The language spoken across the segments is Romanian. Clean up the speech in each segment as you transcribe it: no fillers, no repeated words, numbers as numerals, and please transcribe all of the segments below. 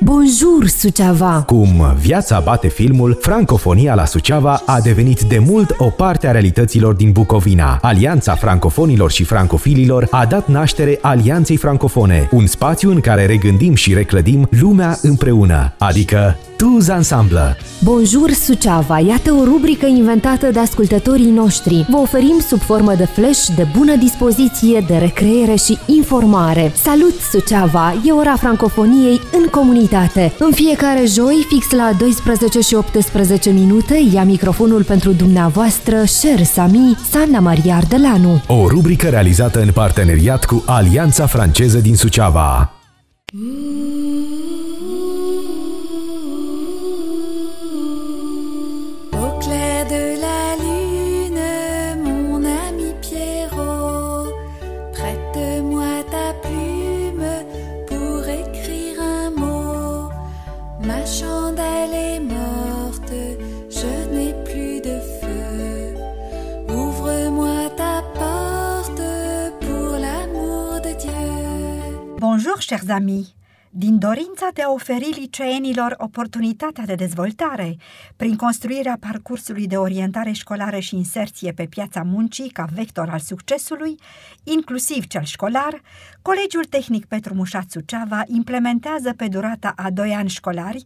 Bonjour, Suceava! Cum viața bate filmul, francofonia la Suceava a devenit de mult o parte a realităților din Bucovina. Alianța francofonilor și francofililor a dat naștere Alianței Francofone, un spațiu în care regândim și reclădim lumea împreună, adică tous ensemble. Bonjour, Suceava! Iată o rubrică inventată de ascultătorii noștri. Vă oferim sub formă de flash de bună dispoziție, de recreere și informare. Salut, Suceava! E ora francofoniei în comunitate. În fiecare joi, fix la 12 și 18 minute, ia microfonul pentru dumneavoastră, chers amis, Sanna Maria Ardelanu. O rubrică realizată în parteneriat cu Alianța Franceză din Suceava. Bonjour, chers amis! Din dorința de a oferi liceenilor oportunitatea de dezvoltare prin construirea parcursului de orientare școlară și inserție pe piața muncii ca vector al succesului, inclusiv cel școlar, Colegiul Tehnic Petru Mușat Suceava implementează pe durata a 2 ani școlari,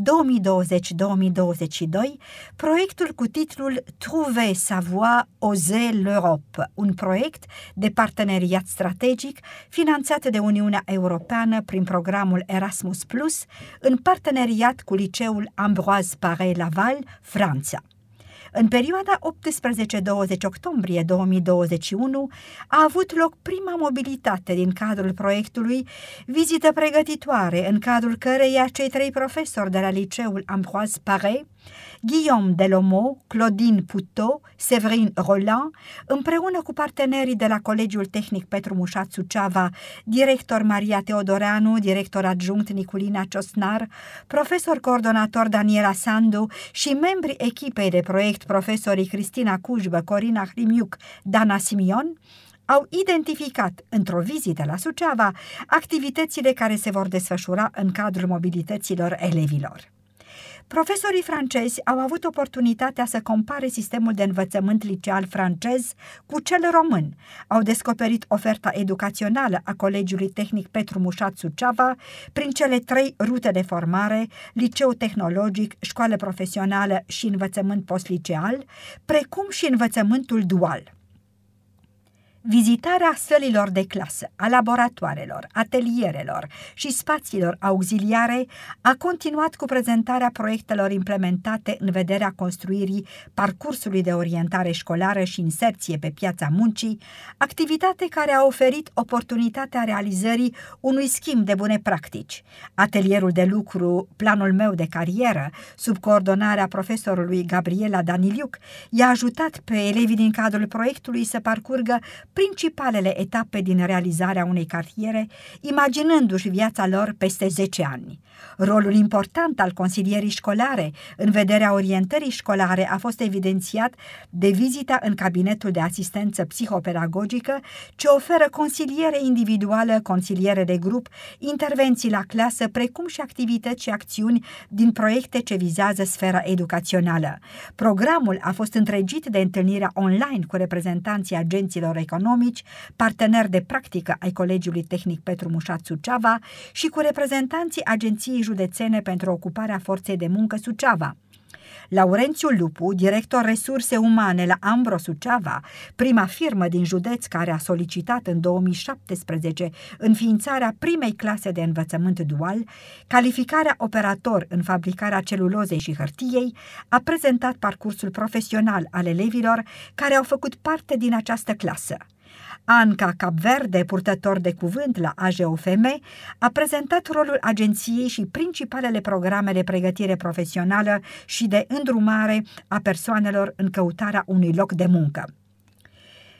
2020-2022, proiectul cu titlul Trouver sa voie, oser l'Europe, un proiect de parteneriat strategic finanțat de Uniunea Europeană prin programul Erasmus+, în parteneriat cu liceul Ambroise Paré Laval, Franța. În perioada 18-20 octombrie 2021 a avut loc prima mobilitate din cadrul proiectului, vizită pregătitoare în cadrul căreia cei 3 profesori de la liceul Ambroise Paré, Guillaume Delomo, Claudine Puteau, Séverine Roland, împreună cu partenerii de la Colegiul Tehnic Petru Mușat Suceava, director Maria Teodoreanu, director adjunct Niculina Ciosnar, profesor coordonator Daniela Sandu și membrii echipei de proiect profesorii Cristina Cujbă, Corina Hrimiuc, Dana Simion, au identificat într-o vizită la Suceava activitățile care se vor desfășura în cadrul mobilităților elevilor. Profesorii francezi au avut oportunitatea să compare sistemul de învățământ liceal francez cu cel român. Au descoperit oferta educațională a Colegiului Tehnic Petru Mușat Suceava prin cele 3 rute de formare, liceu tehnologic, școală profesională și învățământ postliceal, precum și învățământul dual. Vizitarea sălilor de clasă, a laboratoarelor, atelierelor și spațiilor auxiliare a continuat cu prezentarea proiectelor implementate în vederea construirii parcursului de orientare școlară și inserție pe piața muncii, activitate care a oferit oportunitatea realizării unui schimb de bune practici. Atelierul de lucru Planul meu de carieră, sub coordonarea profesorului Gabriela Daniliuc, i-a ajutat pe elevii din cadrul proiectului să parcurgă principalele etape din realizarea unei cariere, imaginându-și viața lor peste 10 ani. Rolul important al consilierii școlare în vederea orientării școlare a fost evidențiat de vizita în cabinetul de asistență psihopedagogică, ce oferă consiliere individuală, consiliere de grup, intervenții la clasă, precum și activități și acțiuni din proiecte ce vizează sfera educațională. Programul a fost întregit de întâlnirea online cu reprezentanții agenților economici, parteneri de practică ai Colegiului Tehnic Petru Mușat Suceava și cu reprezentanții Agenției Județene pentru Ocuparea Forței de Muncă Suceava. Laurențiu Lupu, director resurse umane la Ambro Suceava, prima firmă din județ care a solicitat în 2017 înființarea primei clase de învățământ dual, calificarea operator în fabricarea celulozei și hârtiei, a prezentat parcursul profesional al elevilor care au făcut parte din această clasă. Anca Capverde, purtător de cuvânt la AJOFM, a prezentat rolul agenției și principalele programe de pregătire profesională și de îndrumare a persoanelor în căutarea unui loc de muncă.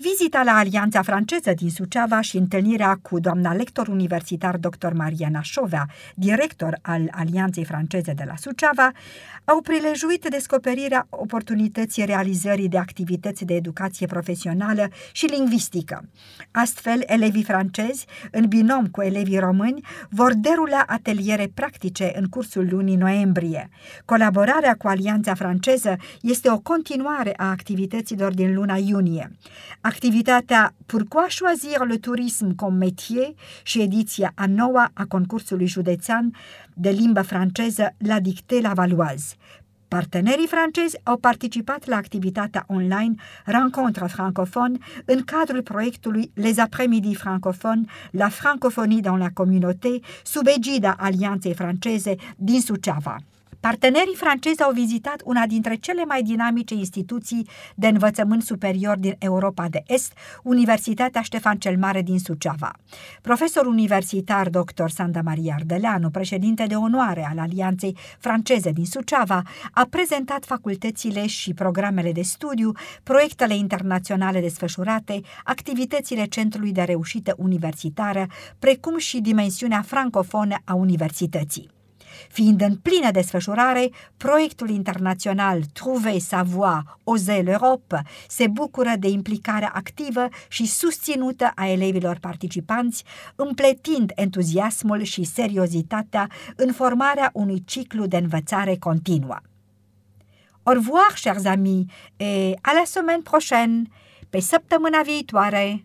Vizita la Alianța Franceză din Suceava și întâlnirea cu doamna lector universitar dr. Mariana Șovea, director al Alianței Franceze de la Suceava, au prilejuit descoperirea oportunității realizării de activități de educație profesională și lingvistică. Astfel, elevii francezi, în binom cu elevii români, vor derula ateliere practice în cursul lunii noiembrie. Colaborarea cu Alianța Franceză este o continuare a activităților din luna iunie. Activitatea Pourquoi choisir le tourisme comme métier și ediția a noua a concursului județean de limbă franceză La Dictée Lavalloise. Partenerii francezi au participat la activitatea online Rencontre francophone în cadrul proiectului Les Après-midi francophones, la francophonie dans la communauté, sub egida Alianței Franceze din Suceava. Partenerii francezi au vizitat una dintre cele mai dinamice instituții de învățământ superior din Europa de Est, Universitatea Ștefan cel Mare din Suceava. Profesor universitar dr. Sanda Maria Ardeleanu, președinte de onoare al Alianței Franceze din Suceava, a prezentat facultățile și programele de studiu, proiectele internaționale desfășurate, activitățile Centrului de Reușită Universitară, precum și dimensiunea francofonă a universității. Fiind în plină desfășurare, proiectul internațional Trouver sa voie, Oser l'Europe se bucură de implicarea activă și susținută a elevilor participanți, împletind entuziasmul și seriozitatea în formarea unui ciclu de învățare continuă. Au revoir, chers amis, et à la semaine prochaine, pe săptămâna viitoare!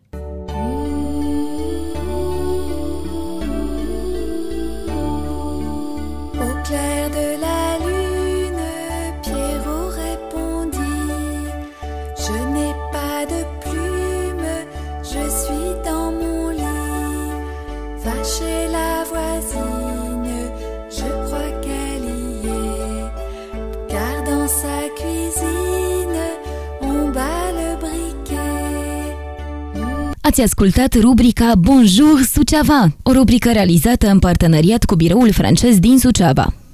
Clair de la lune, Pierrot répondit: Je n'ai pas de plume, je suis dans mon lit. Va chez la voisine, je crois qu'elle y est, car dans sa cuisine, on bat le briquet. Ați ascultat rubrica Bonjour Suceava, o rubrică realizată în parteneriat cu Biroul francez din Suceava.